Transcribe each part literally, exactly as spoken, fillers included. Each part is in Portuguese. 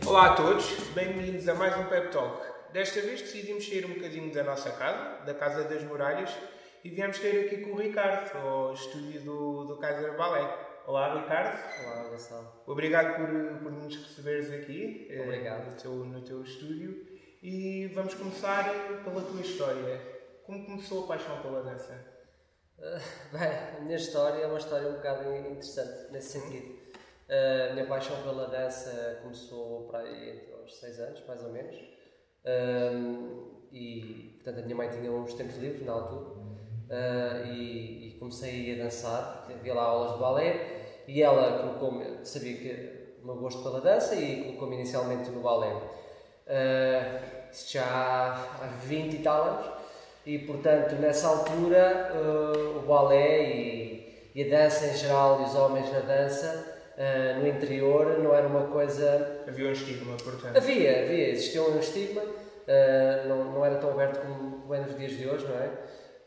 Olá a todos, bem-vindos a mais um Pep Talk. Desta vez decidimos sair um bocadinho da nossa casa, da Casa das Muralhas, e viemos ter aqui com o Ricardo, ao estúdio do, do Kaiser Ballet. Olá, Ricardo. Olá, Gonçalo. Obrigado por, por nos receberes aqui Obrigado. Eh, no, teu, no teu estúdio. E vamos começar pela tua história. Como começou a paixão pela dança? Uh, bem, a minha história é uma história um bocado interessante nesse sentido. Uh, a minha paixão pela dança começou para aí entre aos seis anos, mais ou menos. Uh, e, portanto, a minha mãe tinha uns tempos livres na altura. Uh, e, e comecei a dançar, havia lá aulas de balé e ela colocou-me, sabia que o meu gosto pela dança e colocou-me inicialmente no balé. Uh, isso já há vinte e tal anos e, portanto, nessa altura uh, o balé e, e a dança em geral e os homens na dança uh, no interior não era uma coisa... Havia um estigma, portanto. Havia, havia, existia um estigma, uh, não, não era tão aberto como, como é nos dias de hoje, não é?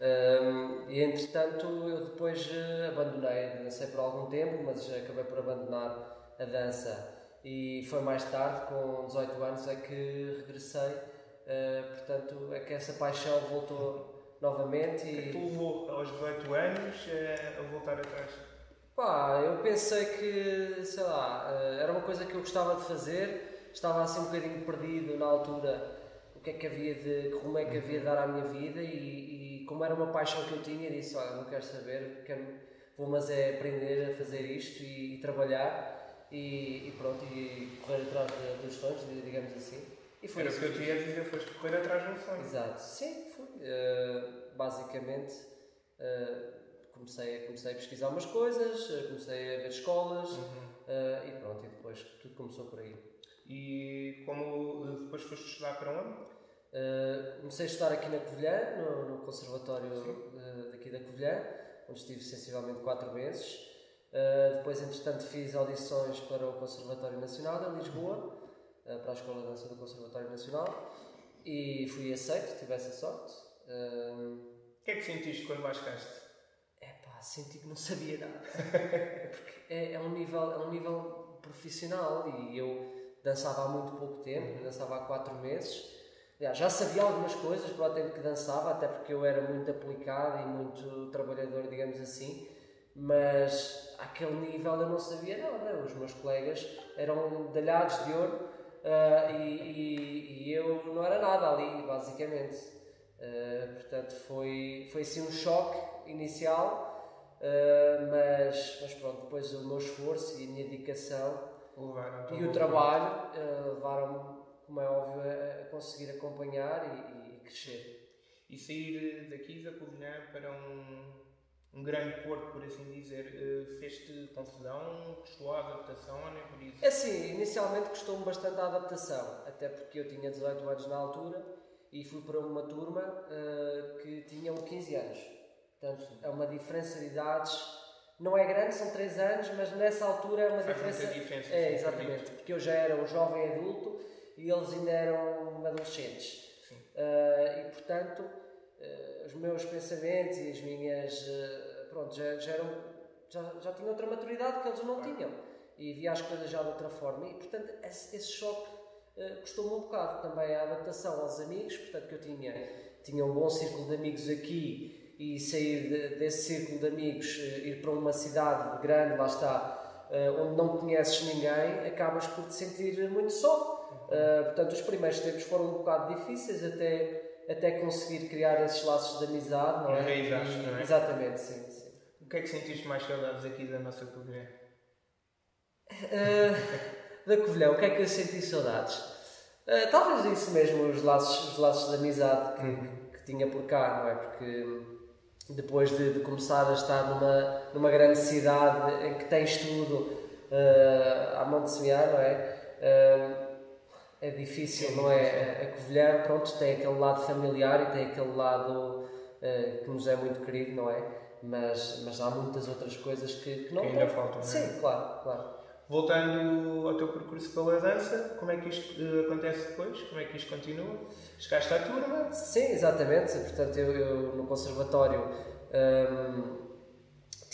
Um, e entretanto eu depois uh, abandonei, dancei por algum tempo, mas acabei por abandonar a dança e foi mais tarde, com dezoito anos, é que regressei, uh, portanto é que essa paixão voltou novamente. E... O que te levou aos dezoito anos a voltar atrás? Pá, eu pensei que, sei lá, uh, era uma coisa que eu gostava de fazer, estava assim um bocadinho perdido na altura, o que é que havia de, que rumo é que havia de dar à minha vida e, e como era uma paixão que eu tinha, disse, olha, não quero saber, quero, vou mas é aprender a fazer isto e, e trabalhar e, e pronto, e correr atrás de, dos sonhos, digamos assim. E foi era isso o que eu te ia dizer, foste correr atrás de um sonho. Exato, sim, fui. Uh, basicamente, uh, comecei, comecei a pesquisar umas coisas, comecei a ver escolas uhum. uh, e pronto, e depois tudo começou por aí. E como depois foste estudar para onde? Uh, comecei a estudar aqui na Covilhã, no, no Conservatório uh, daqui da Covilhã, onde estive sensivelmente quatro meses. Uh, depois, entretanto, fiz audições para o Conservatório Nacional de Lisboa, uh, para a Escola de Dança do Conservatório Nacional, e fui aceito, tive essa sorte. Uh, o que é que sentiste quando lá chegaste? É pá, senti que não sabia nada, porque é, é, um nível, é um nível profissional e eu dançava há muito pouco tempo, dançava há quatro meses. Já sabia algumas coisas para o tempo que dançava, até porque eu era muito aplicado e muito trabalhador, digamos assim, mas àquele nível eu não sabia nada. Os meus colegas eram medalhados de ouro uh, e, e, e eu não era nada ali, basicamente. Uh, portanto, foi, foi assim um choque inicial, uh, mas, mas pronto, depois o meu esforço e a minha dedicação e o trabalho uh, levaram-me, como é óbvio, a conseguir acompanhar e, e crescer. E sair daqui da Covilhã para um, um grande porto, por assim dizer, fez-te confusão? Custou a adaptação ou nem por isso? É sim, inicialmente custou-me bastante a adaptação, até porque eu tinha dezoito anos na altura e fui para uma turma uh, que tinham quinze anos. Portanto, é uma diferença de idades, não é grande, são três anos, mas nessa altura é uma Faz diferença... muita diferença. É, exatamente, porque eu já era um jovem adulto e eles ainda eram adolescentes. Uh, e, portanto, uh, os meus pensamentos e as minhas... Uh, pronto, já, já, eram, já, já tinham outra maturidade que eles não tinham. E via as coisas já de outra forma. E, portanto, esse, esse choque uh, custou-me um bocado. Também a adaptação aos amigos, portanto, que eu tinha, tinha um bom círculo de amigos aqui e sair de, desse círculo de amigos, uh, ir para uma cidade grande, lá está, uh, onde não conheces ninguém, acabas por te sentir muito só. Uh, portanto, os primeiros tempos foram um bocado difíceis até, até conseguir criar esses laços de amizade, não é? Enraizaste, não é? Exatamente, sim, sim. O que é que sentiste mais saudades aqui da nossa Covilhã? Uh, da Covilhã, o que é que eu senti saudades? Uh, talvez isso mesmo, os laços, os laços de amizade que, uhum. que, que tinha por cá, não é? Porque depois de, de começar a estar numa, numa grande cidade em que tens tudo uh, à mão de semear, não é? Uh, É difícil, não é? A Covilhã, pronto, tem aquele lado familiar e tem aquele lado uh, que nos é muito querido, não é? Mas, mas há muitas outras coisas que, que não... Que ainda faltam, não é? Sim, claro, claro. Voltando ao teu percurso pela dança, como é que isto uh, acontece depois? Como é que isto continua? Chegaste à turma? Sim, exatamente. Portanto, eu, eu no conservatório um,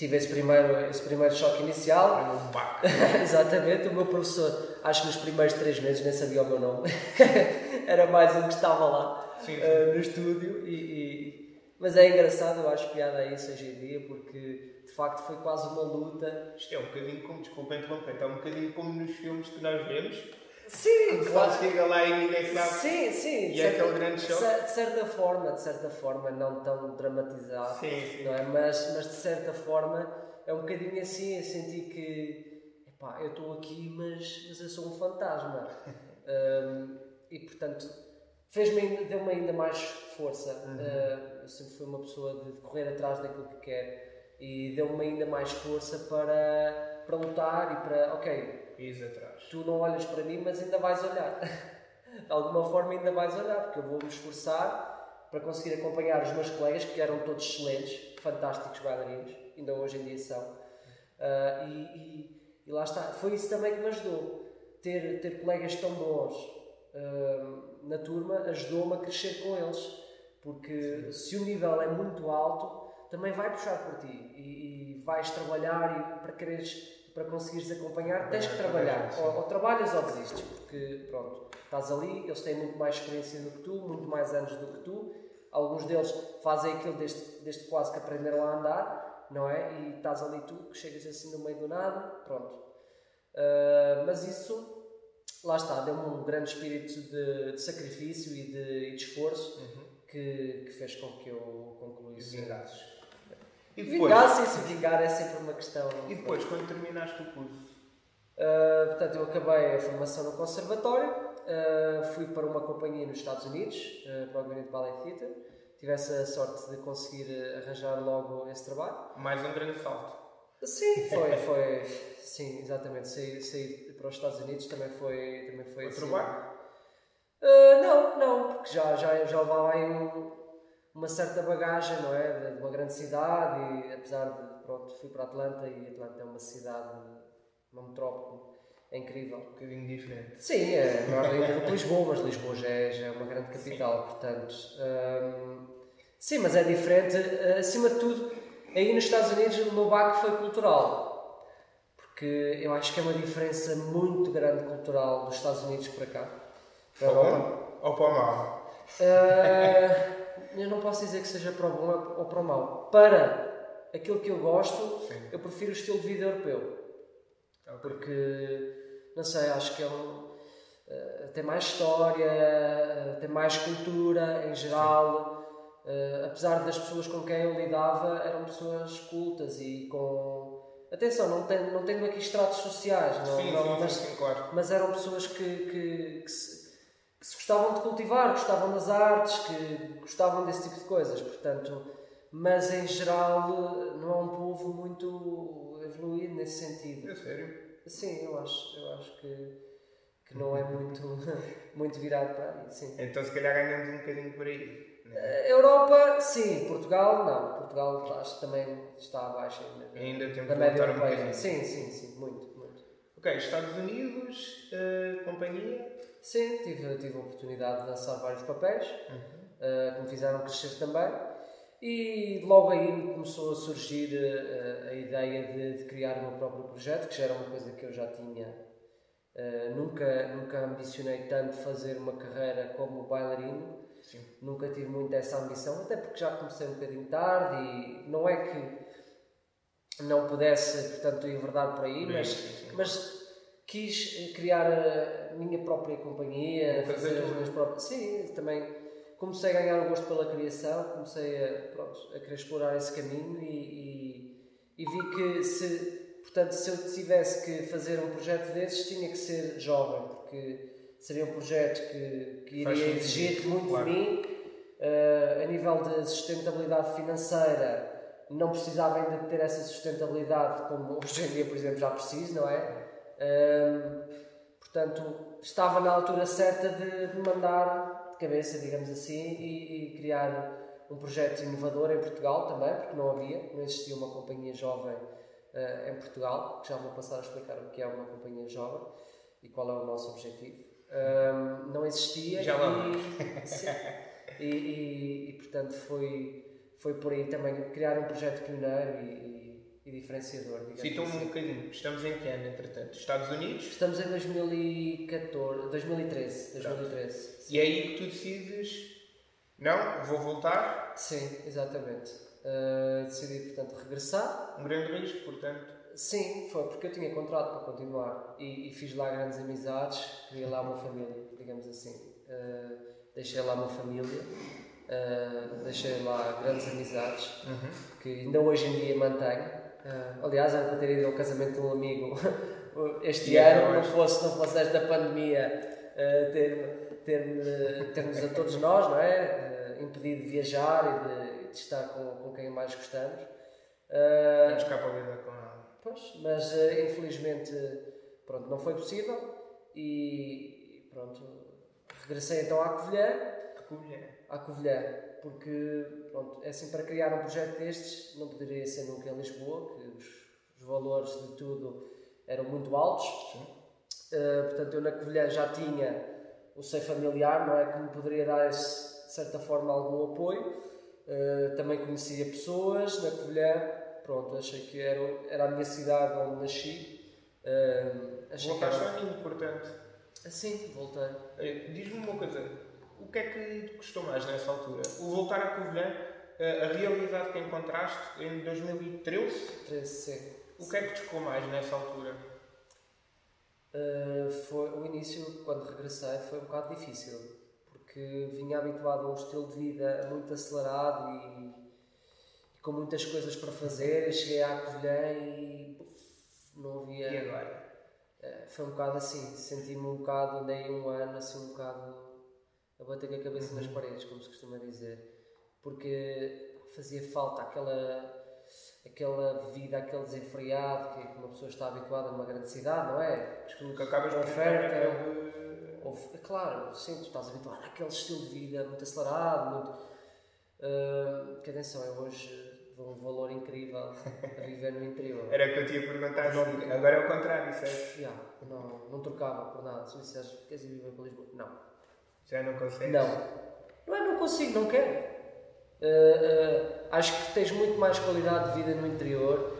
tive esse primeiro, esse primeiro choque inicial. Um baque. Exatamente, o meu professor, acho que nos primeiros três meses nem sabia o meu nome. Era mais um que estava lá sim, sim. Uh, no estúdio. E, e... Mas é engraçado, eu acho piada a isso hoje em dia, porque de facto foi quase uma luta. Isto é um bocadinho como, desculpa interromper, é um bocadinho como nos filmes que nós vemos. Sim, que claro. chega lá e ninguém sabe. Sim, sim. E é aquele grande choque. De certa forma, de certa forma, não tão dramatizado, sim, sim. não é? Mas, mas de certa forma é um bocadinho assim, eu senti que epá, eu estou aqui, mas, mas eu sou um fantasma. um, e portanto fez-me, deu-me ainda mais força. Uhum. Uh, eu sempre fui uma pessoa de correr atrás daquilo que quero e deu-me ainda mais força para, para lutar e para, ok, Pisa atrás. Tu não olhas para mim, mas ainda vais olhar. De alguma forma ainda vais olhar, porque eu vou-me esforçar para conseguir acompanhar os meus colegas, que eram todos excelentes, fantásticos bailarinos, ainda hoje em dia são. Uh, e, e, e lá está. Foi isso também que me ajudou. Ter, ter colegas tão bons uh, na turma ajudou-me a crescer com eles. Porque sim, se o nível é muito alto, também vai puxar por ti. E, e vais trabalhar e para quereres... para conseguires acompanhar, tens que trabalhar. Ou, ou trabalhas ou desistes, porque pronto, estás ali, eles têm muito mais experiência do que tu, muito mais anos do que tu. Alguns deles fazem aquilo desde, desde quase que aprenderam a andar, não é? E estás ali tu, que chegas assim no meio do nada, pronto. Uh, mas isso, lá está, deu-me um grande espírito de, de sacrifício e de, e de esforço, uhum, que, que fez com que eu concluísse. E depois, vingar, sim, se vingar é sempre uma questão. E depois, quando terminaste o curso? Uh, portanto, eu acabei a formação no conservatório, uh, fui para uma companhia nos Estados Unidos, uh, para o Gabinete Ballet Theatre. Tive essa sorte de conseguir arranjar logo esse trabalho. Mais um grande salto. Sim, foi, foi, sim, exatamente. Sair, sair para os Estados Unidos também foi, também foi Outro assim. barco? Uh, não, não, porque já, já, já levava aí um... uma certa bagagem, não é? De uma grande cidade e apesar de, pronto, fui para Atlanta e Atlanta é uma cidade, uma metrópole, é incrível. Um bocadinho diferente. Sim, é maior ainda do que Lisboa, mas Lisboa já é, já é uma grande capital, sim, portanto... Hum, sim, mas é diferente, acima de tudo, aí nos Estados Unidos o meu baque foi cultural, porque eu acho que é uma diferença muito grande cultural dos Estados Unidos para cá, para a Europa. Ou para o mal? Uh, eu não posso dizer que seja para o bom ou para o mau. Para aquilo que eu gosto, sim, eu prefiro o estilo de vida europeu. Okay. Porque, não sei, acho que é um, uh, tem mais história, uh, tem mais cultura em geral. Uh, apesar das pessoas com quem eu lidava, eram pessoas cultas e com... Atenção, não tenho, não tenho aqui estratos sociais, não, sim, não, sim, mas, sim, claro, mas eram pessoas que, que, que se... que se gostavam de cultivar, gostavam das artes, que gostavam desse tipo de coisas, portanto, mas em geral não é um povo muito evoluído nesse sentido. É sério? Sim, eu acho, eu acho que, que não é muito, muito virado para aí, sim. Então se calhar ganhamos um bocadinho por aí. Uh, Europa, sim. Portugal, não. Portugal acho que também está abaixo ainda. Ainda temos da que média voltar um europeia. bocadinho. Sim, sim, sim. Muito, muito. Ok, Estados Unidos, uh, companhia? Sim, tive, tive a oportunidade de dançar vários papéis, uhum, uh, que me fizeram crescer também. E logo aí começou a surgir uh, a ideia de, de criar o meu próprio projeto, que já era uma coisa que eu já tinha. Uh, nunca, nunca ambicionei tanto fazer uma carreira como bailarino. Sim. Nunca tive muito essa ambição, até porque já comecei um bocadinho tarde e não é que não pudesse, portanto, enverdar por aí, mas, sim, sim, mas quis criar a minha própria companhia, fazer, fazer as minhas próprias... Sim, também comecei a ganhar o gosto pela criação, comecei a, pronto, a querer explorar esse caminho e, e, e vi que se, portanto, se eu tivesse que fazer um projeto desses, tinha que ser jovem, porque seria um projeto que, que iria exigir muito, claro, de mim, uh, a nível de sustentabilidade financeira. Não precisava ainda de ter essa sustentabilidade como hoje em dia, por exemplo, já preciso, não é? Um, portanto, estava na altura certa de, de mandar de cabeça, digamos assim, e, e criar um projeto inovador em Portugal também, porque não havia, não existia uma companhia jovem uh, em Portugal, que já vou passar a explicar o que é uma companhia jovem e qual é o nosso objetivo. Um, não existia já e, sim, e, e, e portanto foi, foi por aí também criar um projeto pioneiro e, e diferenciador, digamos Citam-me assim. um bocadinho. Estamos em que ano, entretanto? Estados Unidos? Estamos em dois mil e catorze, dois mil e treze. dois mil e treze. E é aí que tu decides, não, vou voltar. Sim, exatamente. Uh, decidi, portanto, regressar. Um grande risco, portanto. Sim, foi porque eu tinha contrato para continuar e, e fiz lá grandes amizades, criei lá uma família, digamos assim. Uh, deixei lá uma família, uh, deixei lá grandes amizades, uhum. que ainda hoje em dia mantenho. Uh, aliás, era para ter ido ao casamento de um amigo este e ano, não fosse, não fosse esta pandemia uh, ter, ter, termos a todos nós, não é? Uh, impedido de viajar e de, de estar com, com quem mais gostamos. Uh, Temos cá para lidar com ela. Pois, mas uh, infelizmente pronto, não foi possível e pronto, regressei então à Covilhã, à Covilhã, porque pronto, é assim, para criar um projeto destes não poderia ser nunca em Lisboa, que os, os valores de tudo eram muito altos. Uh, portanto eu na Covilhã já tinha o seio familiar, não é, que me poderia dar esse, de certa forma algum apoio. Uh, também conhecia pessoas na Covilhã. Pronto, achei que era, era a minha cidade onde nasci. Uh, Voltaste ao ninho, portanto. Sim, voltei. Diz-me uma coisa, o que é que te custou mais nessa altura? O voltar a Covilhã, a realidade que encontraste em dois mil e treze? treze, sim. O que é que te chocou mais nessa altura? Uh, foi, o início, quando regressei, foi um bocado difícil. Porque vinha habituado a um estilo de vida muito acelerado e com muitas coisas para fazer. Eu cheguei à Covilhã e não havia... E agora? Foi um bocado assim, senti-me um bocado, andei um ano assim um bocado a bater com a cabeça uhum. nas paredes, como se costuma dizer, porque fazia falta aquela, aquela vida, aquele desenfreado que uma pessoa está habituada a uma grande cidade, não é? Tu que acabas de oferta, é claro, sim, tu estás habituado àquele estilo de vida muito acelerado, muito... Uh, que atenção, eu hoje dou um valor incrível a viver no interior. Era o que eu te ia perguntar, não, agora é o contrário, certo? Yeah, não, não trocava por nada. Se me disseres, queres ir viver para Lisboa? Não. Já não consegues? Não. Não é, não consigo, não quero. Uh, uh, acho que tens muito mais qualidade de vida no interior.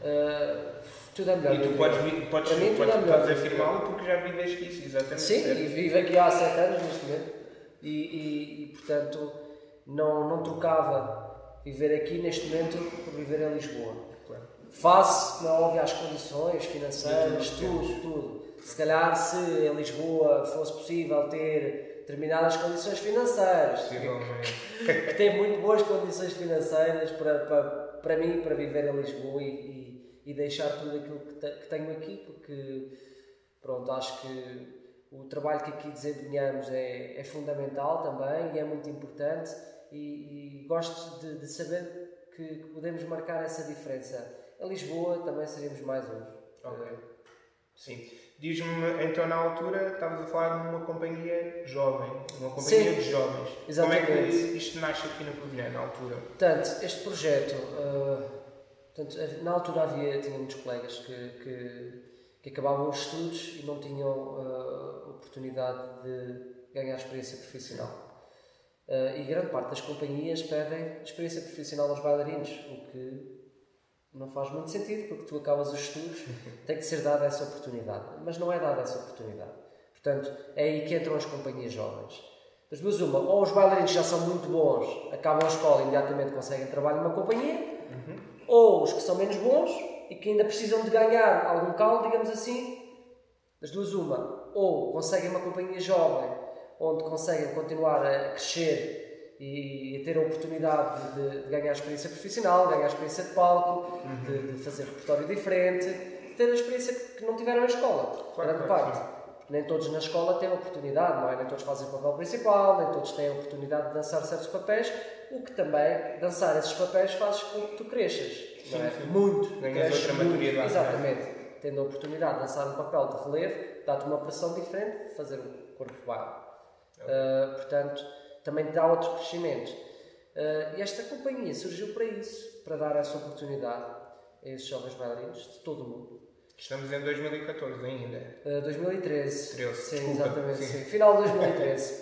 Uh, tudo é melhor. E tu podes, vi, podes, para mim, podes, tudo é melhor podes afirmá-lo porque já viveste isso, exatamente. Sim, certo? E vivo aqui há sete anos neste momento. E, e, e portanto, não, não trocava viver aqui neste momento por viver em Lisboa. Claro. Face, não óbvio, às condições financeiras, tudo, tudo. Se calhar se em Lisboa fosse possível ter determinadas condições financeiras, que, que tem muito boas condições financeiras para, para, para mim, para viver em Lisboa e, e, e deixar tudo aquilo que, te, que tenho aqui, porque pronto, acho que o trabalho que aqui desempenhamos é, é fundamental também e é muito importante. E, e gosto de, de saber que, que podemos marcar essa diferença. Em Lisboa também seremos mais uns. Ok. Uh, Sim. Diz-me, então na altura estavas a falar de uma companhia jovem, uma companhia Sim, de jovens. Exatamente. Como é que isto nasce aqui na Covilhã, na altura? Portanto, este projeto, uh, portanto, na altura havia, tinha muitos colegas que, que, que acabavam os estudos e não tinham uh, oportunidade de ganhar experiência profissional. Uh, e grande parte das companhias pedem experiência profissional aos bailarinos, o que não faz muito sentido, porque tu acabas os estudos, tem que ser dada essa oportunidade. Mas não é dada essa oportunidade. Portanto, é aí que entram as companhias jovens. Das duas, uma, ou os bailarinos já são muito bons, acabam a escola e imediatamente conseguem trabalho numa companhia, uhum. ou os que são menos bons e que ainda precisam de ganhar algum caldo, digamos assim. Das duas, uma, ou conseguem uma companhia jovem, onde conseguem continuar a crescer e a ter a oportunidade de, de ganhar experiência profissional, ganhar experiência de palco, uhum. de, de fazer repertório diferente, de ter a experiência que, que não tiveram na escola, claro, grande claro, parte. Sim. Nem todos na escola têm a oportunidade, não é? Nem todos fazem o papel principal, nem todos têm a oportunidade de dançar certos papéis, o que também, dançar esses papéis faz com que tu cresças, sim, não é? Sim. Muito. Ganhas outra maturidade. Exatamente. É? Tendo a oportunidade de dançar um papel de relevo, dá-te uma pressão diferente de fazer um corpo de baile. Uh, portanto, também dá outro crescimento. Uh, e esta companhia surgiu para isso, para dar essa oportunidade a esses jovens bailarinos de todo o mundo. Estamos em dois mil e catorze ainda. Uh, dois mil e treze. treze. Sim, Desculpa. exatamente. Sim. Sim. Final de dois mil e treze.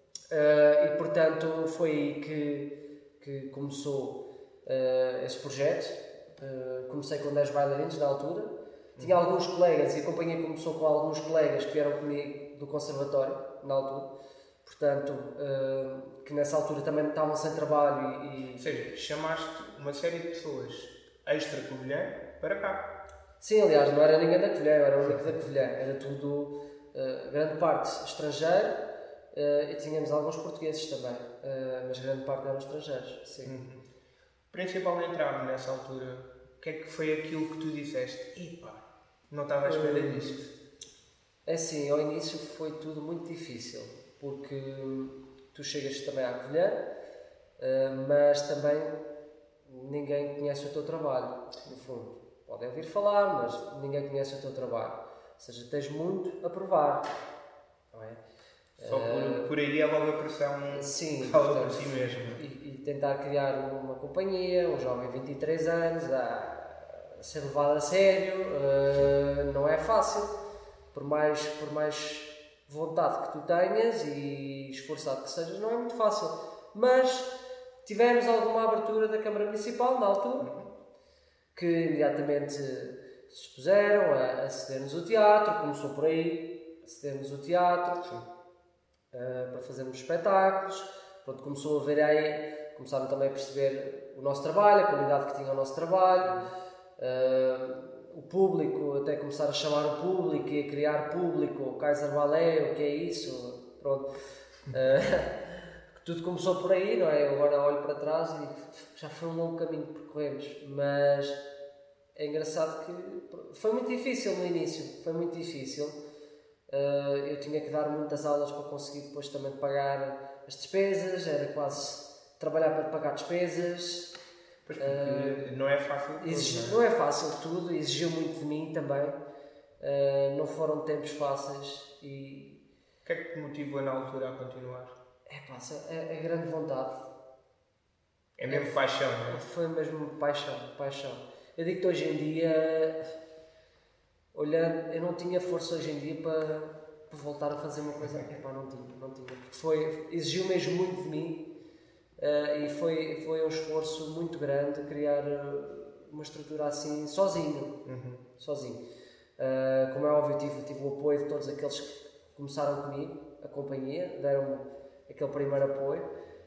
uh, e portanto foi aí que, que começou uh, esse projeto. Uh, comecei com dez bailarinos na altura. Tinha uhum. alguns colegas, e a companhia começou com alguns colegas que vieram comigo do conservatório, na altura. Portanto, uh, que nessa altura também estavam sem trabalho e... e... Ou seja, chamaste uma série de pessoas extra-Covilhã para cá. Sim, aliás, não era ninguém da Covilhã, era o único da Covilhã. Era tudo, uh, grande parte estrangeiro, uh, e tínhamos alguns portugueses também, uh, mas grande parte eram estrangeiros, sim. Uhum. Principal entrave nessa altura, o que é que foi aquilo que tu disseste? Epá, não estava à espera uh, disto. É assim, ao início foi tudo muito difícil, porque tu chegas também à Covilhã, uh, mas também ninguém conhece o teu trabalho, no fundo. Podem ouvir falar, mas ninguém conhece o teu trabalho. Ou seja, tens muito a provar, não é? Só por, por aí é logo a pressão sim, fala portanto, por si mesmo. E, e tentar criar uma companhia, um jovem de vinte e três anos, a, a ser levado a sério, uh, não é fácil. Por mais, por mais vontade que tu tenhas e esforçado que sejas, não é muito fácil. Mas tivemos alguma abertura da Câmara Municipal, na altura, que imediatamente se expuseram a, a ceder-nos o teatro, começou por aí, a ceder-nos o teatro, uh, para fazermos espetáculos. Pronto, começou a ver aí, começaram também a perceber o nosso trabalho, a qualidade que tinha o nosso trabalho, uh, o público, até começar a chamar o público e a criar público, o Kaiser Ballet, o que é isso, pronto. Uh, tudo começou por aí, não é? Eu agora olho para trás e já foi um longo caminho que percorremos, mas é engraçado que foi muito difícil no início, foi muito difícil. Uh, eu tinha que dar muitas aulas para conseguir depois também pagar as despesas, era quase trabalhar para pagar despesas. Pois porque uh, não é fácil tudo, exigi, não é? Não é fácil tudo, exigiu muito de mim também, uh, não foram tempos fáceis e... O que é que te motivou na altura a continuar? É pá, é, é grande vontade. É mesmo é, paixão, não é? Foi mesmo paixão, paixão. Eu digo que hoje em dia, olhando, eu não tinha força hoje em dia para, para voltar a fazer uma coisa. É pá, não tinha, não tinha. Porque foi, exigiu mesmo muito de mim, uh, e foi, foi um esforço muito grande criar uma estrutura assim, sozinho. Uhum. Sozinho. Uh, como é óbvio, tive, tive o apoio de todos aqueles que começaram comigo, a companhia, deram-me aquele primeiro apoio,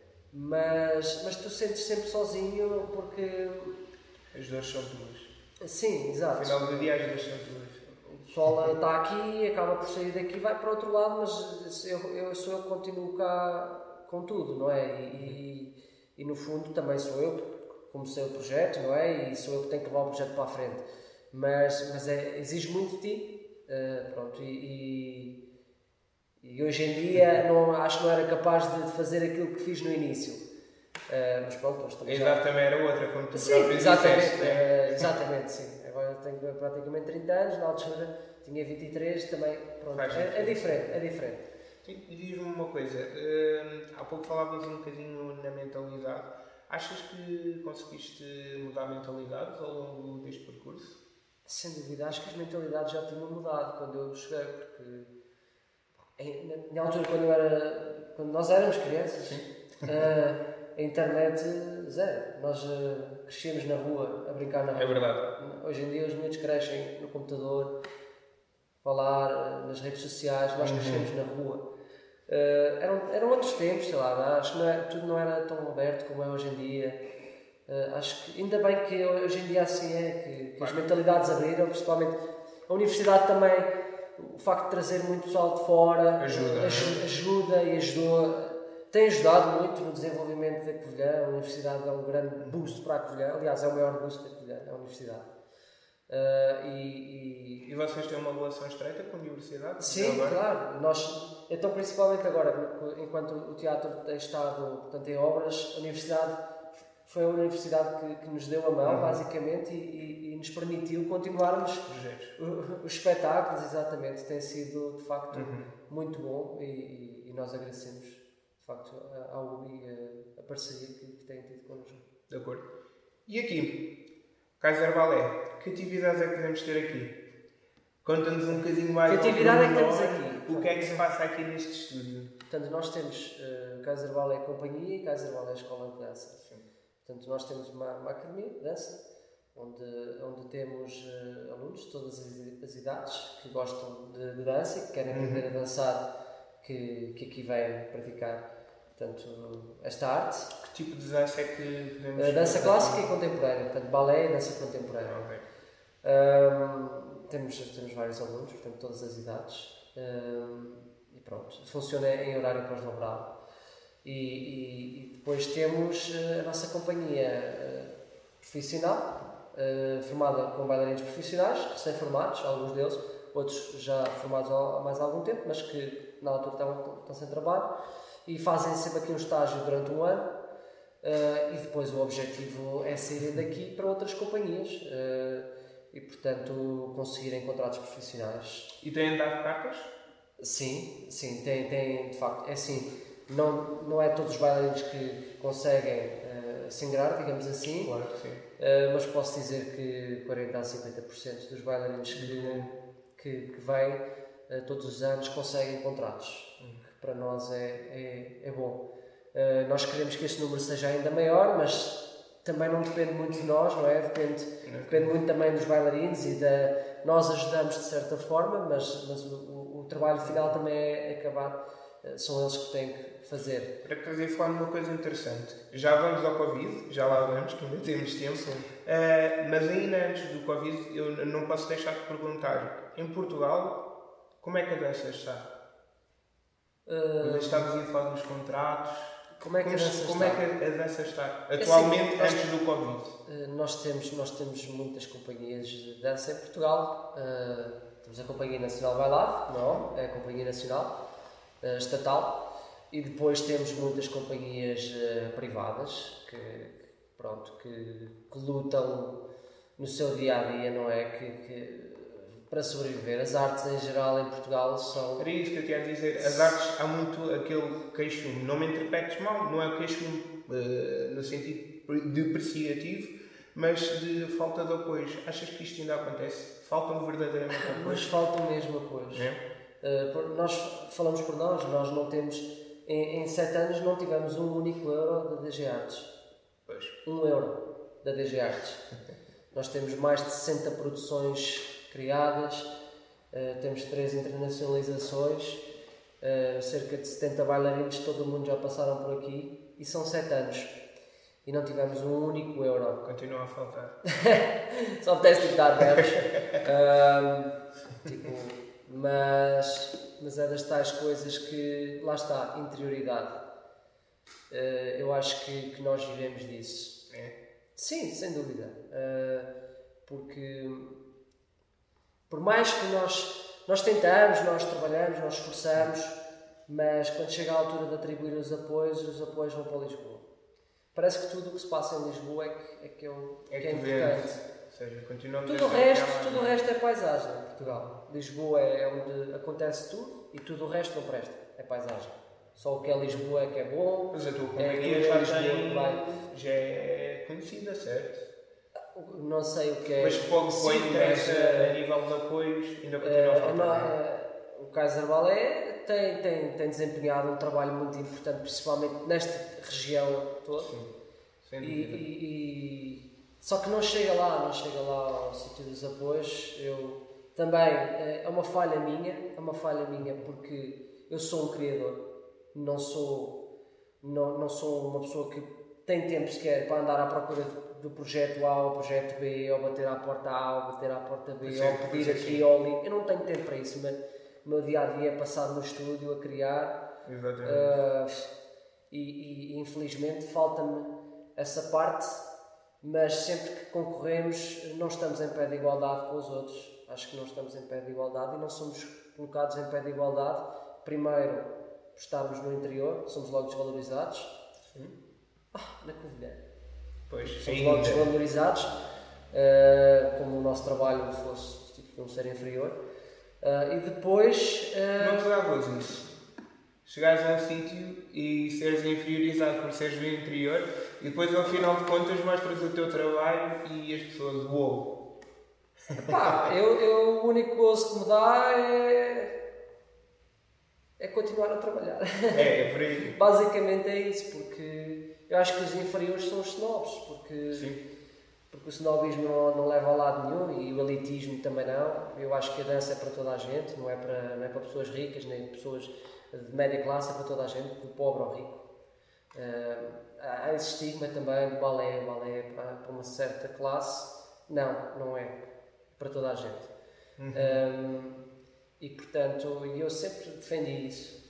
mas, mas tu sentes sempre sozinho porque... As dores são tuas. Sim, exato. No final do dia as dores são tuas. O pessoal está aqui, acaba por sair daqui e vai para o outro lado, mas eu, eu sou eu que continuo cá com tudo, não é? E, e, e no fundo também sou eu que comecei o projeto, não é? E sou eu que tenho que levar o projeto para a frente. Mas, mas é, exige muito de ti, uh, pronto, e... e E hoje em dia não, acho que não era capaz de fazer aquilo que fiz no início. Uh, mas pronto, hoje também. A idade já... também era outra, como tu próprio exatamente, disseste. Uh, exatamente, sim. Agora tenho praticamente trinta anos, na altura tinha vinte e três, também. Pronto, é, é diferente, é diferente. Sim, e diz-me uma coisa, uh, há pouco falavas um bocadinho na mentalidade. Achas que conseguiste mudar mentalidades ao longo deste percurso? Sem dúvida, acho que as mentalidades já tinham mudado quando eu cheguei, porque. Na altura, quando, eu era, quando nós éramos crianças, uh, a internet, zero. Nós uh, crescíamos na rua, a brincar na rua. É verdade. Hoje em dia os miúdos crescem no computador, falar uh, nas redes sociais, nós crescemos uhum. na rua. Uh, eram, eram outros tempos, sei lá, acho que não é, tudo não era tão aberto como é hoje em dia. Uh, acho que ainda bem que hoje em dia assim é, que, que as mentalidades abriram, principalmente a universidade também. O facto de trazer muito pessoal de fora ajuda, ajuda, ajuda e ajudou, tem ajudado muito no desenvolvimento da Covilhã. A universidade é um grande boost para a Covilhã, aliás, é o maior boost da Covilhã, é a universidade. Uh, e, e... e vocês têm uma relação estreita com a universidade? Sim, claro. Nós, então, principalmente agora, enquanto o teatro tem estado portanto, em obras, a universidade foi a universidade que, que nos deu a mão, uhum. basicamente, e, e, e nos permitiu continuarmos os, os espetáculos, exatamente. Tem sido, de facto, uhum. muito bom e, e, e nós agradecemos, de facto, ao U B I a, a parceria que, que têm tido connosco. De acordo. E aqui, Kaiser Ballet, que atividades é que podemos ter aqui? Conta-nos um bocadinho mais. Que atividade é que temos aqui? O que é que se passa aqui neste estúdio? Portanto, nós temos uh, Kaiser Ballet Companhia e Kaiser Ballet Escola de Dança. Sim. Portanto, nós temos uma, uma academia de dança, onde, onde temos uh, alunos de todas as, as idades que gostam de, de dança e que querem aprender a dançar, que, que aqui vêm praticar. Portanto, esta arte. Que tipo de dança é que podemos... Uh, dança clássica e contemporânea, portanto, balé e dança contemporânea. Okay. Um, temos, temos vários alunos, portanto, todas as idades. Um, e pronto, funciona em horário pós-laboral. E, e, e depois temos a nossa companhia profissional, uh, formada com bailarinos profissionais, recém-formados, alguns deles, outros já formados há mais algum tempo, mas que na altura estão, estão sem trabalho, e fazem sempre aqui um estágio durante um ano, uh, e depois o objetivo é saírem daqui para outras companhias uh, e, portanto, conseguirem contratos profissionais. E têm dado cartas? Sim, sim, tem, tem de facto, é assim, não, não é todos os bailarinos que conseguem uh, se ingrar, digamos assim, claro que sim. Uh, mas posso dizer que quarenta a cinquenta por cento dos bailarinos que, que, que vêm uh, todos os anos conseguem contratos, uhum. que para nós é, é, é bom. Uh, nós queremos que este número seja ainda maior, mas também não depende muito de nós, não é? Depende, uhum. depende muito também dos bailarinos e da... Nós ajudamos de certa forma, mas, mas o, o, o trabalho final também é acabar, uh, são eles que têm que fazer. Para trazer falar numa coisa interessante, já vamos ao Covid, já lá vamos, que ainda temos tempo, uh, mas ainda antes do Covid eu não posso deixar de perguntar, em Portugal, como é que a dança está? Uh, Estavas a falar dos contratos, como é que, como, a, dança como está? É que a dança está atualmente, é assim, antes nós, do Covid? Uh, nós, temos, nós temos muitas companhias de dança em Portugal, uh, temos a Companhia Nacional Bailado, não, é a Companhia Nacional, uh, estatal. E depois temos muitas companhias uh, privadas que, pronto, que, que lutam no seu dia-a-dia, não é? Que, que, para sobreviver. As artes em geral em Portugal são... Era isso que eu tinha a dizer. As artes, há muito aquele queixume. Não me interpretes mal, não é queixume uh, no sentido depreciativo, mas de falta de apoios. Achas que isto ainda acontece? Faltam verdadeiramente apoios? Mas faltam mesmo apoios. É? Uh, nós falamos por nós, nós não temos... Em, em sete anos não tivemos um único euro da D G Artes. Pois. Um euro da D G Artes. Nós temos mais de sessenta produções criadas, uh, temos três internacionalizações, uh, cerca de setenta bailarinos, todo o mundo já passaram por aqui, e são sete anos. E não tivemos um único euro. Continua a faltar. Só apetece tipo dar verbos. um, tipo, mas... mas é das tais coisas que, lá está, interioridade. Uh, eu acho que, que nós vivemos disso. É? Sim, sem dúvida. Uh, porque, por mais que nós, nós tentamos, nós trabalhamos, nós esforçamos, mas quando chega a altura de atribuir os apoios, os apoios vão para Lisboa. Parece que tudo o que se passa em Lisboa é que é, que é, o, é, que é que importante. Vende. Ou seja, continuamos tudo, o resto, tudo o resto é paisagem em Portugal. Lisboa é onde acontece tudo e tudo o resto não presta. É paisagem. Só o que é Lisboa é que é bom. Mas a tua é companhia já, Lisboa tem, que vai... já é conhecida, certo? Não sei o que é. Mas pouco Sim, interessa mas, a nível de apoios, ainda continua a faltar. Uh, o Kaiser Ballet tem, tem, tem desempenhado um trabalho muito importante, principalmente nesta região toda. Sim, sem e, dúvida. E, e, só que não chega lá, não chega lá ao sítio dos apoios. Eu também, é uma falha minha, é uma falha minha porque eu sou um criador, não sou, não, não sou uma pessoa que tem tempo sequer para andar à procura do projeto A ao projeto B, ou bater à porta A ou bater à porta B, Sim, ou pedir aqui assim. ou ali. Eu não tenho tempo para isso, mas o meu dia a dia é passado no estúdio a criar. Exatamente. Uh, e, e infelizmente falta-me essa parte, mas sempre que concorremos não estamos em pé de igualdade com os outros. Acho que não estamos em pé de igualdade e não somos colocados em pé de igualdade. Primeiro, por estarmos no interior, somos logo desvalorizados. Sim. Ah, na Covilhã. Pois, somos ainda. logo desvalorizados, uh, como o nosso trabalho fosse tipo, um ser inferior. Uh, e depois... Uh... Não te dá gozo isso? Chegares a um sítio e seres inferiorizado por seres do interior e depois ao final de contas mostras o teu trabalho e as pessoas, uou! Pá, eu, eu, o único gozo que me dá é... é continuar a trabalhar. É, é por aí. Basicamente é isso, porque eu acho que os inferiores são os snobs, porque Sim. porque o snobismo não, não leva a lado nenhum e o elitismo também não. Eu acho que a dança é para toda a gente, não é para, não é para pessoas ricas, nem pessoas de média classe, é para toda a gente, do pobre ao rico. Uh, há esse estigma também do balé, o balé é para, para uma certa classe. Não, não é para toda a gente. Uhum. Um, e portanto, eu sempre defendi isso.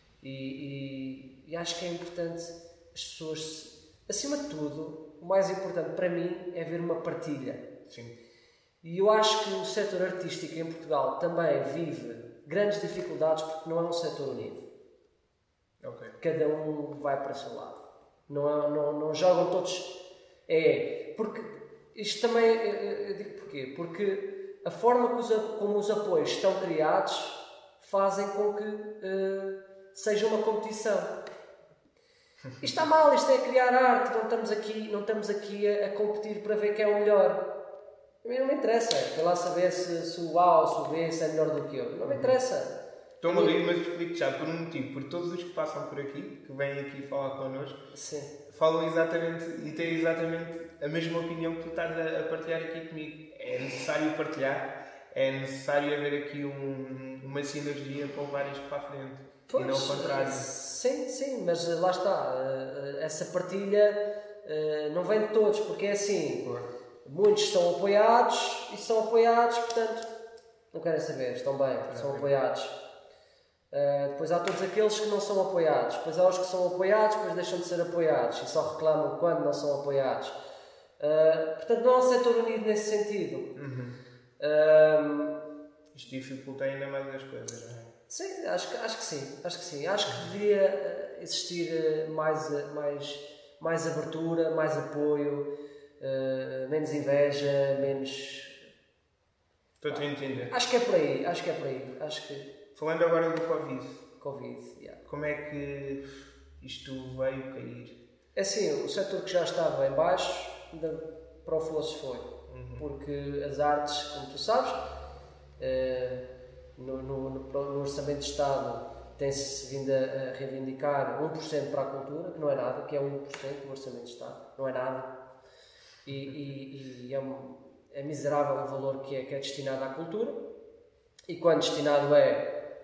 E, e, e acho que é importante as pessoas, acima de tudo, o mais importante para mim é ver uma partilha. Sim. E eu acho que o setor artístico em Portugal também vive grandes dificuldades porque não é um setor unido. Okay. Cada um vai para o seu lado. Não, é, não, não jogam todos. É, porque isto também, eu digo porquê? Porque a forma como os, como os apoios estão criados fazem com que uh, seja uma competição. Isto está mal, isto é criar arte, não estamos aqui, não estamos aqui a, a competir para ver quem é o melhor. A mim não me interessa, para lá saber se, se o A ou se o B se é melhor do que eu. Não me interessa. Estou-me a rir, mas explico já por um motivo. Por todos os que passam por aqui, que vêm aqui falar connosco, sim, falam exatamente e têm exatamente a mesma opinião que tu estás a, a partilhar aqui comigo. É necessário partilhar, é necessário haver aqui um, uma sinergia para levar isto para a frente. Pois, e não o contrário. Sim, sim, mas lá está. Essa partilha não vem de todos, porque é assim. Claro. Muitos são apoiados e são apoiados, portanto, não querem saber, estão bem, não são apoiados. Uh, depois há todos aqueles que não são apoiados, depois há os que são apoiados, depois deixam de ser apoiados e só reclamam quando não são apoiados. Uh, portanto, não há um setor unido nesse sentido. Uhum. Uh, Isto dificulta ainda mais as coisas, não é? Sim, acho que, acho que sim, acho que sim. Acho que deveria existir mais, mais, mais abertura, mais apoio. Uh, menos inveja, menos... Estou-te a entender. Acho que é por aí, acho que é por aí. Acho que... Falando agora do Covid. Covid, yeah. Como é que isto veio cair? É assim, o setor que já estava em baixo, ainda para o fosso foi. Uhum. Porque as artes, como tu sabes, uh, no, no, no, no Orçamento de Estado tem-se vindo a, a reivindicar um por cento para a cultura, que não é nada, que é um por cento do Orçamento de Estado. Não é nada. E, e, e é, um, é miserável o valor que é, que é destinado à cultura, e quando destinado é,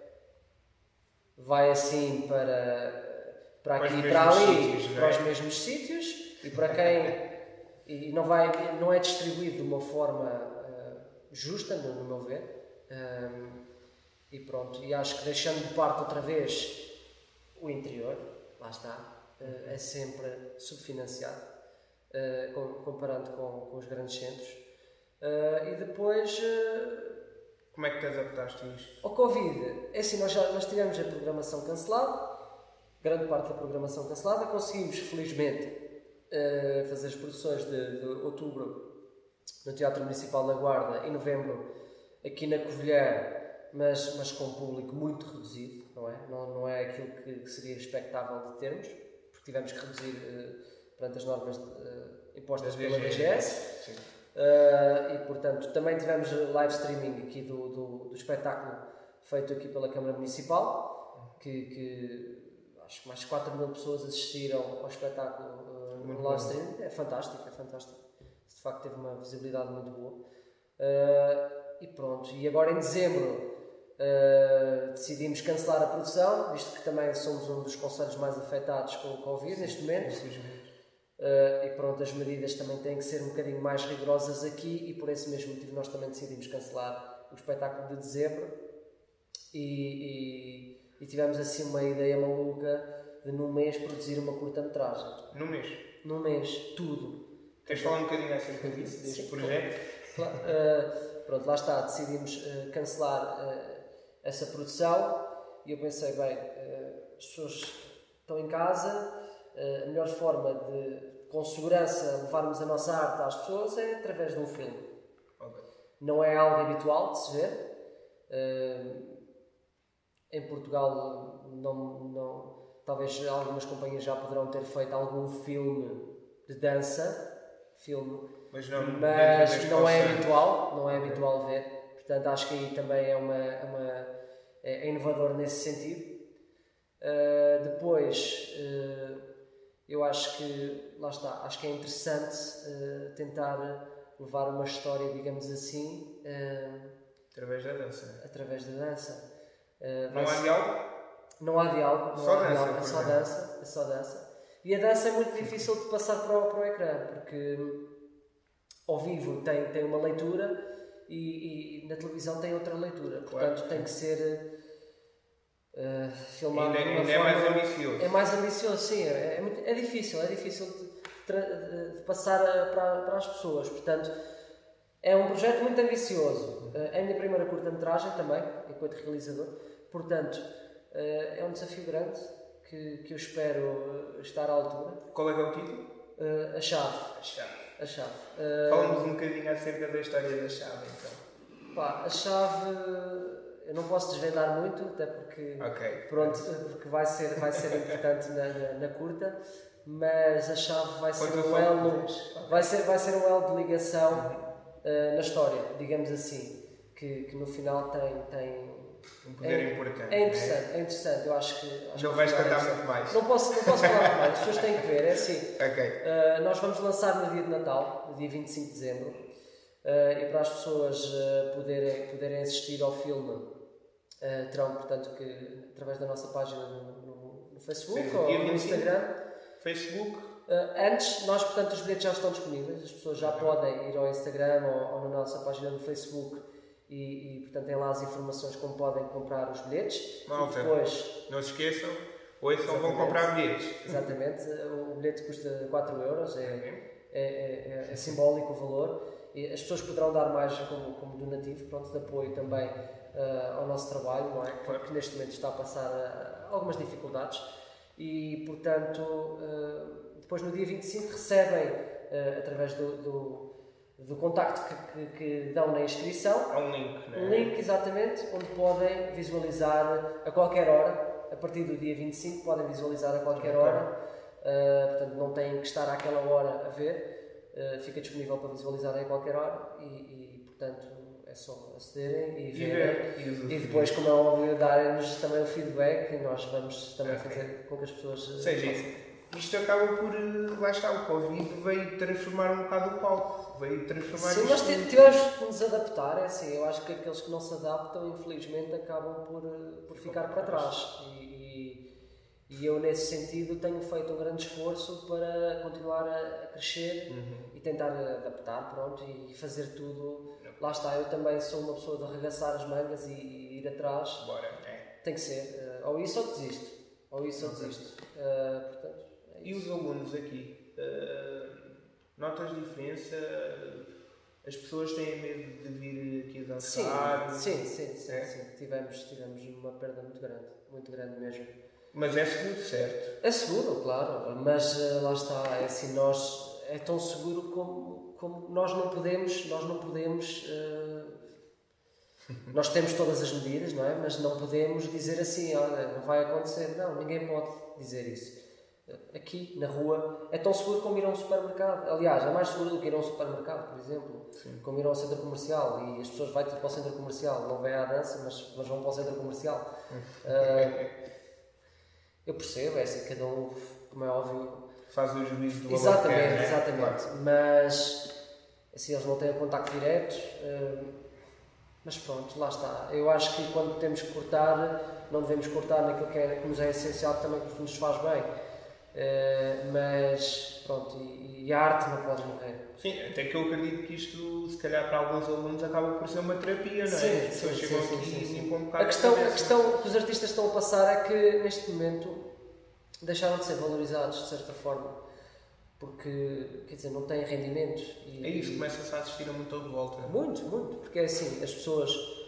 vai assim para, para aqui e para ali, sítios, para os mesmos sítios, e para quem e não, vai, não é distribuído de uma forma uh, justa, no, no meu ver, um, e pronto, e acho que deixando de parte outra vez o interior, lá está, uh, é sempre subfinanciado. Uh, comparando com, com os grandes centros. Uh, e depois... Uh, Como é que te adaptaste a isto? Ao Covid, é assim, nós, já, nós tivemos a programação cancelada, grande parte da programação cancelada, conseguimos, felizmente, uh, fazer as produções de, de outubro no Teatro Municipal da Guarda, em novembro aqui na Covilhã, mas, mas com um público muito reduzido, não é? Não, não é aquilo que, que seria expectável de termos, porque tivemos que reduzir... Uh, perante as normas uh, impostas pela D G S uh, e portanto também tivemos live streaming aqui do, do, do espetáculo feito aqui pela Câmara Municipal, que, que acho que mais de quatro mil pessoas assistiram ao espetáculo uh, no live streaming. É fantástico, é fantástico, de facto teve uma visibilidade muito boa. Uh, e pronto, e agora em dezembro Uh, decidimos cancelar a produção, visto que também somos um dos concelhos mais afetados com o Covid neste momento. Uh, e pronto, as medidas também têm que ser um bocadinho mais rigorosas aqui, e por esse mesmo motivo nós também decidimos cancelar o espetáculo de dezembro, e, e, e tivemos assim uma ideia maluca de num mês produzir uma curta-metragem. Num mês? Num mês, tudo. Queres falar um bocadinho acerca disso, deste Sim, projeto? Claro. Uh, pronto, lá está, decidimos uh, cancelar uh, essa produção, e eu pensei, bem, uh, as pessoas estão em casa, uh, a melhor forma de, com segurança, levarmos a nossa arte às pessoas é através de um filme. Okay. Não é algo habitual de se ver. Uh, em Portugal, não, não, talvez algumas companhias já poderão ter feito algum filme de dança, filme, mas não, mas não é habitual, não é habitual ver. Portanto, acho que aí também é, uma, uma, é inovador nesse sentido. Uh, depois, uh, eu acho que, lá está, acho que é interessante uh, tentar levar uma história, digamos assim, uh, através da dança. Através da dança. Uh, não há diálogo? Não há diálogo, não só há dança, diálogo, é só dança, é só dança. E a dança é muito difícil de passar para o, para o ecrã, porque ao vivo tem, tem uma leitura e, e na televisão tem outra leitura. Portanto, claro, tem que ser uh, filmado. Ainda, ainda é mais ambicioso. É mais ambicioso, sim. É, é, muito, é difícil, é difícil de, de, de passar para, para as pessoas. Portanto, é um projeto muito ambicioso. Uh, é a minha primeira curta-metragem também, enquanto realizador. Portanto, uh, é um desafio grande que, que eu espero estar à altura. Qual é que é o título? Uh, a Chave. A Chave. A Chave. Uh, Fala-nos um bocadinho acerca da história da Chave, então. Pá, a Chave, eu não posso desvendar muito, até porque, okay. pronto, porque vai ser, vai ser importante na, na, na curta, mas a Chave vai ser, um elo, vai, ser, vai ser um elo de ligação uh, na história, digamos assim, que, que no final tem... tem um poder é, importante. É interessante, é? é interessante, eu acho que... Acho não que vais contar muito mais. Não posso, não posso falar mais, as pessoas têm que ver, é assim. Okay. Uh, nós vamos lançar no dia de Natal, no dia vinte e cinco de dezembro, uh, e para as pessoas uh, poderem, poderem assistir ao filme, uh, terão, portanto, que através da nossa página no, no, no Facebook Sim, ou no Instagram. Facebook. Uh, antes, nós, portanto, os bilhetes já estão disponíveis, as pessoas já okay. podem ir ao Instagram ou, ou na nossa página no Facebook. E, e, portanto, tem lá as informações como podem comprar os bilhetes. Malta, e depois... não se esqueçam, hoje só vão comprar bilhetes. Exatamente, o bilhete custa quatro euros, é, é, é, é simbólico o valor. E as pessoas poderão dar mais como, como donativo, pronto, de apoio também uh, ao nosso trabalho, não é? Porque neste momento está a passar uh, algumas dificuldades. E, portanto, uh, depois no dia vinte e cinco recebem, uh, através do... do do contacto que, que, que dão na inscrição. Há um link, não é? Um link, exatamente, onde podem visualizar a qualquer hora, a partir do dia vinte e cinco, podem visualizar a qualquer hora, uh, portanto não têm que estar àquela hora a ver, uh, fica disponível para visualizarem a qualquer hora e, e portanto, é só acederem e verem. E, e, e depois, como é óbvio, darem-nos também o feedback e nós vamos também okay. fazer com que as pessoas... Ou seja, isto acaba por, lá está, o Covid veio transformar um bocado o palco, veio transformar Sim, isto... mas tivemos que nos adaptar, é assim, eu acho que aqueles que não se adaptam, infelizmente, acabam por, por ficar para trás. E, e, e eu, nesse sentido, tenho feito um grande esforço para continuar a crescer uhum. e tentar adaptar, pronto, e fazer tudo. Lá está, eu também sou uma pessoa de arregaçar as mangas e, e ir atrás. Bora, é. Tem que ser, ou isso ou desisto, ou isso ou desisto. Uh, portanto, é e os alunos aqui? Uh, notas diferença? As pessoas têm medo de vir aqui dançar? Sim, sim, sim, sim, é? sim. Tivemos, tivemos uma perda muito grande, muito grande mesmo. Mas é seguro, certo? É seguro, claro, mas uh, lá está, é assim, nós, é tão seguro como, como nós não podemos, nós não podemos, uh, nós temos todas as medidas, não é? Mas não podemos dizer assim, olha, não vai acontecer, não, ninguém pode dizer isso. Aqui, na rua, é tão seguro como ir a um supermercado. Aliás, é mais seguro do que ir a um supermercado, por exemplo. Sim. Como ir a um centro comercial. E as pessoas vão para o centro comercial, não vêm à dança, mas, mas vão para o centro comercial. uh, eu percebo, é assim, cada um, como é óbvio... Faz o juízo do Exatamente, valor que é, exatamente. Claro. Mas, assim, eles não têm o contacto direto. Uh, mas pronto, lá está. Eu acho que quando temos que cortar, não devemos cortar naquilo que, é, que nos é essencial, que também nos faz bem. Uh, mas pronto, e, e a arte não pode morrer. Sim, até que eu acredito que isto, se calhar para alguns alunos, acaba por ser uma terapia, não é? Sim, As pessoas sim, chegam sim, aqui sim, e sim. limpam um bocado a questão, a a questão que os artistas estão a passar é que neste momento deixaram de ser valorizados de certa forma, porque, quer dizer, não têm rendimento. E, é isso, começa-se a assistir a muita revolta. Muito, muito, porque é assim, as pessoas,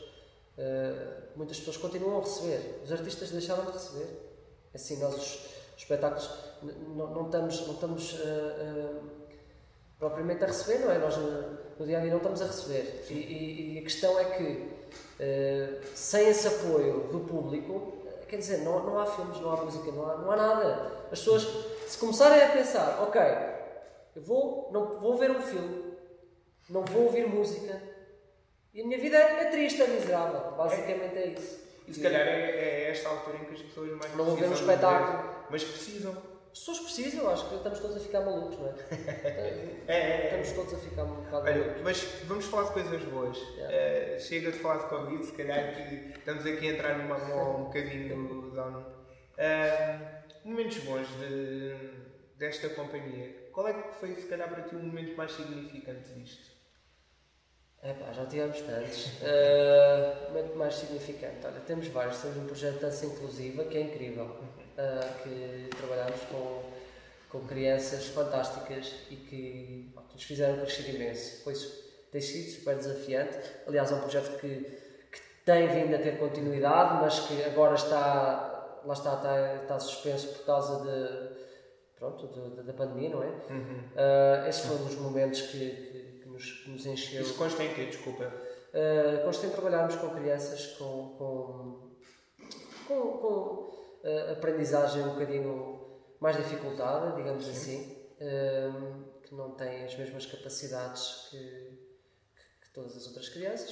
uh, muitas pessoas continuam a receber, os artistas deixaram de receber. É assim, nós os espetáculos não, não estamos, não estamos uh, uh, propriamente a receber, não é? Nós no, no dia a dia não estamos a receber. E, e, e a questão é que, uh, sem esse apoio do público, quer dizer, não, não há filmes, não há música, não há, não há nada. As pessoas, se começarem a pensar, ok, eu vou, não, vou ver um filme, não vou ouvir música, e a minha vida é, é triste, é miserável. Basicamente é isso. E se calhar é, é esta altura em que as pessoas mais não vão ver um espetáculo. Mas precisam. Se pessoas precisam, eu acho que estamos todos a ficar malucos, não é? é, é, é. Estamos todos a ficar um bocado Olha, malucos. mas vamos falar de coisas boas. Yeah. Uh, chega de falar de Covid, se calhar que estamos aqui a entrar numa mão um bocadinho down. Uh, momentos bons de, desta companhia. Qual é que foi, se calhar, para ti o momento mais significante disto? É pá, já tivemos tantos. Uh, momento mais significante. Olha, temos vários. Temos um projeto de dança inclusiva que é incrível. Uh, que trabalhamos com, com crianças fantásticas e que, pá, que nos fizeram crescer imenso. Foi, tem sido super desafiante. Aliás, é um projeto que, que tem vindo a ter continuidade, mas que agora está, lá está, está, está suspenso por causa de, pronto, de, de, da pandemia, não é? Uhum. Uh, esse foi um dos momentos que, que, que, nos, que nos encheu. Isso consta em quê? Desculpa. Uh, consta em trabalharmos com crianças com, com, com, com uh, aprendizagem um bocadinho mais dificultada, digamos Sim. assim, uh, que não têm as mesmas capacidades que, que, que todas as outras crianças,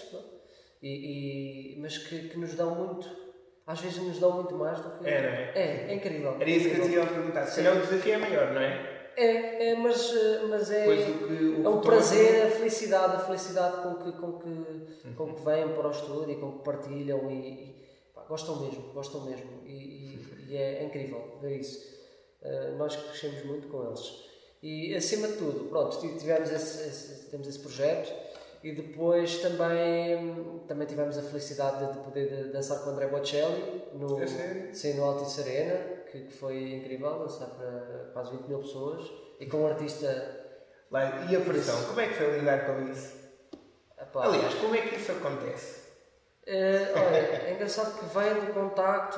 e, e, mas que, que nos dão muito, às vezes nos dão muito mais do que... É, não é? É, é incrível. Era isso que eu ia perguntar. Se calhar o desafio é maior, não é? É, é mas, mas é, pois o que, o é um que prazer, a felicidade, a felicidade com que, com que, uhum. com que vêm para o estúdio e com que partilham e, e pá, gostam mesmo, gostam mesmo e, e, e é, é incrível ver isso. Uh, nós crescemos muito com eles e acima de tudo, pronto, tivemos esse, esse, temos esse projeto e depois também, também tivemos a felicidade de, de poder dançar com o André Bocelli no, é sério? Sim, no Altice Arena, que, que foi incrível, dançar para quase vinte mil pessoas e com um artista... Lá, e a pressão, como é que foi lidar com isso? Epá, aliás, como é que isso acontece? Uh, olha, é engraçado que vem do contacto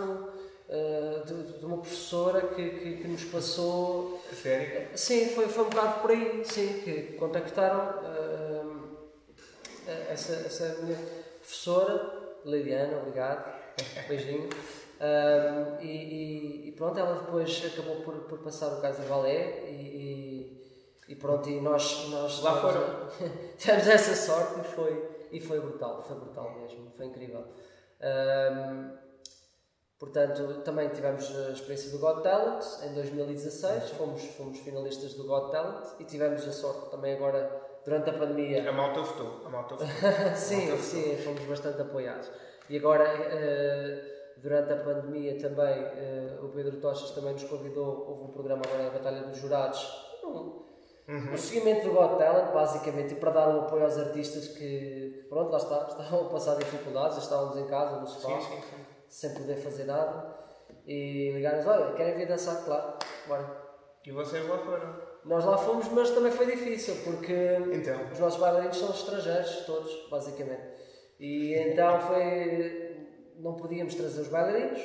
uh, de, de uma professora que, que, que nos passou... Sério? Uh, sim, foi, foi um bocado por aí, sim, que contactaram uh, essa, essa minha professora, Liliana, obrigado, beijinho. Um, e, e, e pronto, ela depois acabou por, por passar o caso de balé e, e, e pronto, e nós, nós lá tivemos, foram. tivemos essa sorte e foi, e foi brutal, foi brutal mesmo, foi incrível. Um, portanto, também tivemos a experiência do Got Talent em dois mil e dezasseis, fomos, fomos finalistas do Got Talent e tivemos a sorte também agora durante a pandemia. A malta votou, a malta votou. sim, malta sim, votou. Fomos bastante apoiados. E agora... Uh, Durante a pandemia também, uh, o Pedro Tochas também nos convidou, houve um programa agora da Batalha dos Jurados, um, uhum. um seguimento do Got Talent, basicamente, e para dar um apoio aos artistas que, que pronto, lá está, estavam a passar dificuldades, estávamos em casa, no sofá, sim, sim, sim. sem poder fazer nada, e ligaram-nos, olha, querem vir dançar? Claro, bora. E vocês lá foram? Nós lá fomos, mas também foi difícil, porque então. os nossos bailarinos são estrangeiros, todos, basicamente, e então foi... não podíamos trazer os bailarinos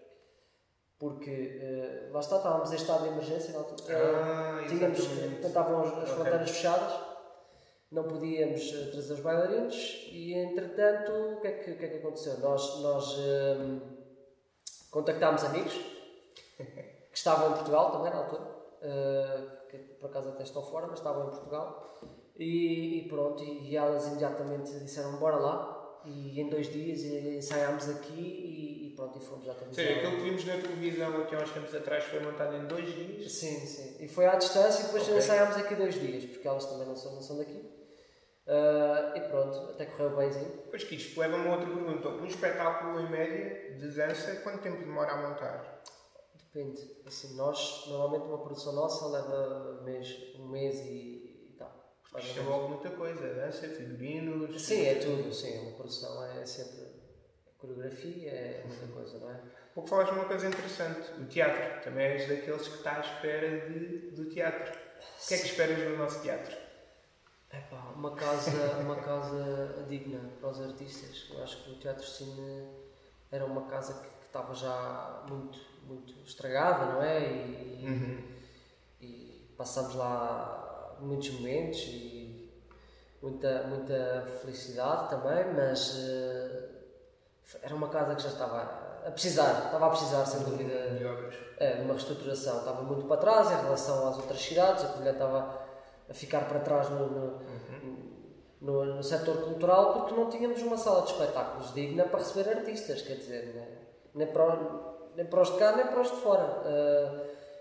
porque uh, lá está, estávamos em estado de emergência na altura. Ah, uh, tínhamos, estavam as, as okay. fronteiras fechadas, não podíamos uh, trazer os bailarinos e entretanto o que é que, o que, é que aconteceu? Nós, nós uh, contactámos amigos que estavam em Portugal também na altura, uh, que por acaso até estão fora, mas estavam em Portugal e, e pronto, e, e elas imediatamente disseram bora lá. E em dois dias ensaiámos aqui e, e pronto, e fomos à televisão. Sim, aquilo que vimos na televisão aqui há uns tempos atrás foi montado em dois dias? Sim, sim. E foi à distância e depois okay. ensaiámos aqui dois dias, porque elas também não são, não são daqui. Uh, e pronto, até correu bemzinho. Pois que isto leva a uma outra pergunta. Um espetáculo em média de dança, quanto tempo demora a montar? Depende. Assim, nós, normalmente uma produção nossa leva um mês, um mês e... Isto é logo muita coisa, dança, figurinos... Sim, é tudo, sim, uma produção é sempre coreografia, é muita coisa, não é? Pouco falaste de uma coisa interessante, o teatro, também és daqueles que está à espera de, do teatro. O que é que esperas do nosso teatro? Epá, uma casa, uma casa digna para os artistas, eu acho que o Teatro Cine era uma casa que, que estava já muito, muito estragada, não é? E, uhum. e passamos lá muitos momentos e muita, muita felicidade também, mas uh, era uma casa que já estava a precisar, estava a precisar sem dúvida é, de uma reestruturação, estava muito para trás em relação às outras cidades, a Covilhã estava a ficar para trás no, no, uhum. no, no setor cultural porque não tínhamos uma sala de espetáculos digna para receber artistas, quer dizer, nem, nem, para, nem para os de cá nem para os de fora. Uh,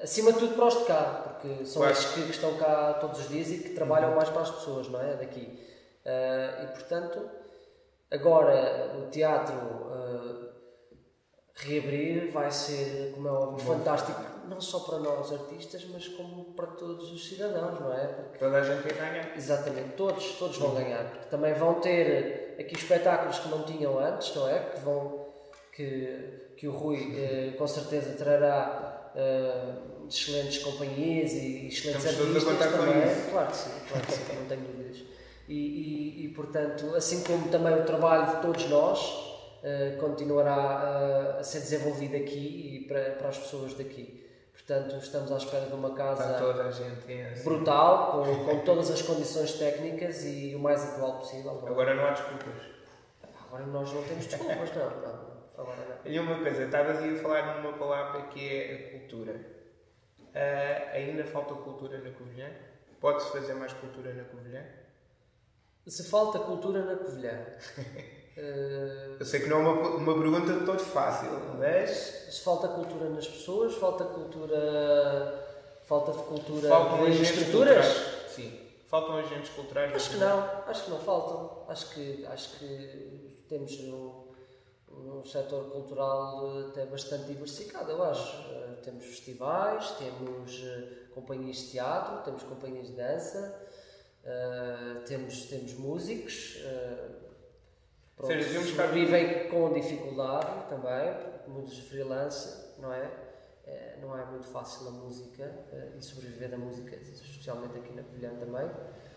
acima de tudo para os de cá, porque são claro. esses que, que estão cá todos os dias e que trabalham uhum. mais para as pessoas, não é? Daqui. Uh, e portanto, agora o teatro uh, reabrir vai ser, como é óbvio, fantástico, não só para nós artistas, mas como para todos os cidadãos, não é? Porque toda a gente vai ganhar. Exatamente, todos, todos vão ganhar, porque também vão ter aqui espetáculos que não tinham antes, não é? Que vão, que, que o Rui eh, com certeza trará eh, excelentes companhias e excelentes Estamos artistas todos a também. isso. Claro que sim, claro que sim, não tenho dúvidas. E, e, e portanto, assim como também o trabalho de todos nós Uh, continuará uh, a ser desenvolvido aqui e para, para as pessoas daqui. Portanto, estamos à espera de uma casa toda a gente, é assim. brutal, com, com todas as condições técnicas e o mais atual possível. Agora, agora não há desculpas. Agora nós não temos desculpas, não. não. Agora não. E uma coisa, estavas aí a falar numa palavra que é a cultura. Uh, ainda falta cultura na Covilhã? Pode-se fazer mais cultura na Covilhã? Se falta cultura na Covilhã... Uh, Eu sei que não é uma, uma pergunta de todo fácil, mas... Se falta cultura nas pessoas, falta cultura... Falta de cultura faltam de estruturas? Culturais. Sim. Faltam agentes culturais? Acho que não. Acho que não faltam. Acho que, acho que temos um, um setor cultural até bastante diversificado, eu acho. Uh, temos festivais, temos uh, companhias de teatro, temos companhias de dança, uh, temos, temos músicos... Uh, Pronto, seja, vivem com dificuldade também, porque muitos freelance, não é? é? Não é muito fácil a música uh, e sobreviver da música, especialmente aqui na Covilhã também.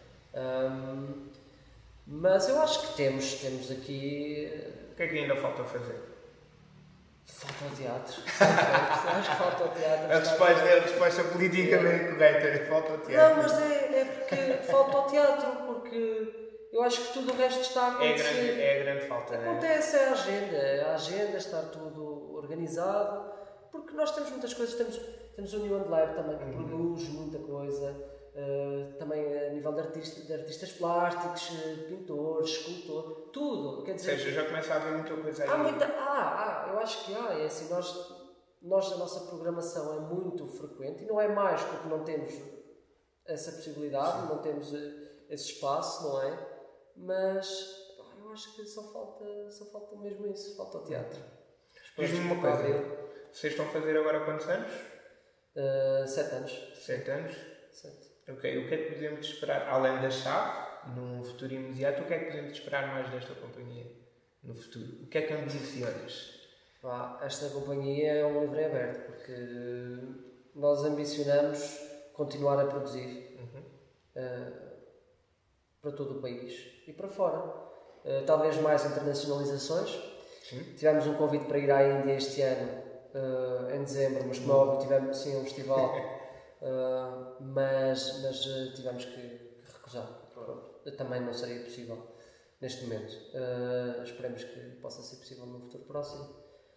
Um, mas eu acho que temos, temos aqui... O que é que ainda falta fazer? Falta o teatro. Acho que falta o teatro. A resposta é a resposta politicamente correta. Falta o teatro. Não, mas é, é porque falta o teatro, porque... Eu acho que tudo o resto está a acontecer. É a grande, é a grande falta, Acontece é a agenda, a agenda, estar tudo organizado, porque nós temos muitas coisas, temos, temos o New and Lab também que uhum. produz muita coisa, uh, também a nível de, artista, de artistas plásticos, pintores, escultores, tudo. Quer dizer, ou seja, já começa a haver muita coisa aí. Há muita, ah, ah, eu acho que há, é assim, nós, nós a nossa programação é muito frequente e não é mais porque não temos essa possibilidade, Sim. não temos esse espaço, não é? Mas eu acho que só falta, só falta mesmo isso, falta o teatro. Diz-me uma coisa, vocês estão a fazer agora quantos anos? Uh, sete anos. Sete anos? Sete. Ok, o que é que podemos esperar, além da chave, num futuro imediato, o que é que podemos esperar mais desta companhia no futuro? O que é que ambicionas? Ah, esta companhia é um livro aberto, porque nós ambicionamos continuar a produzir. Uhum. Uh, para todo o país e para fora. Uh, talvez mais internacionalizações. Sim. Tivemos um convite para ir à Índia este ano, uh, em dezembro, mas como é óbvio tivemos sim um festival, uh, mas, mas uh, tivemos que, que recusar. Pronto. Também não seria possível neste momento. Uh, esperemos que possa ser possível no futuro próximo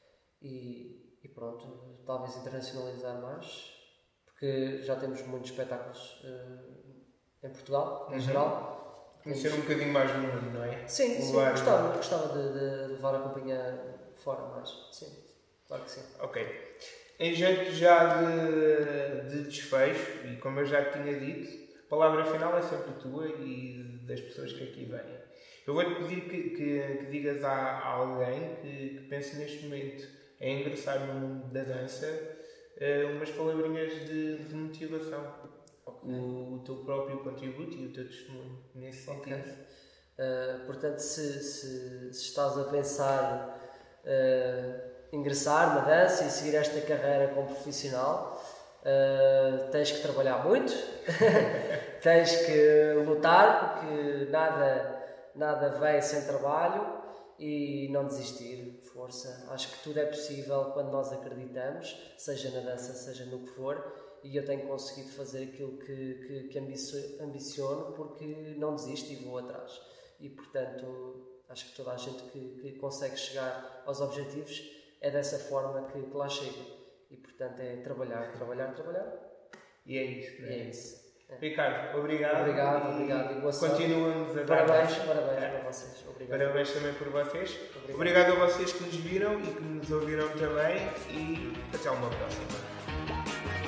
e, e pronto, talvez internacionalizar mais, porque já temos muitos espetáculos uh, em Portugal, em uhum. geral. Conhecer um bocadinho mais do mundo, não é? Sim, sim, levar... gostava, gostava de, de levar a companhia fora mais, sim, claro que sim. Ok. Em jeito já de, de desfecho, e como eu já tinha dito, a palavra final é sempre tua e das pessoas que aqui vêm. Eu vou-te pedir que, que, que digas a, a alguém que, que pense neste momento em ingressar no mundo da dança uh, umas palavrinhas de, de motivação. Okay. O, o teu próprio contributo e o teu testemunho nesse sentido. Okay. Uh, portanto, se, se, se estás a pensar uh, ingressar na dança e seguir esta carreira como profissional, uh, tens que trabalhar muito, tens que lutar, porque nada, nada vem sem trabalho, e não desistir, força. Acho que tudo é possível quando nós acreditamos, seja na dança, seja no que for. E eu tenho conseguido fazer aquilo que, que, que ambiciono, porque não desisto e vou atrás. E, portanto, acho que toda a gente que, que consegue chegar aos objetivos é dessa forma que, que lá chega. E, portanto, é trabalhar, trabalhar, trabalhar. E é isso, não é? E é isso. É. Ricardo, obrigado. Obrigado, obrigado. E boa sorte. Continuamos a dar Parabéns, parabéns é. para vocês. Obrigado. Parabéns também por vocês. Obrigado. Obrigado a vocês que nos viram e que nos ouviram também. E até uma próxima.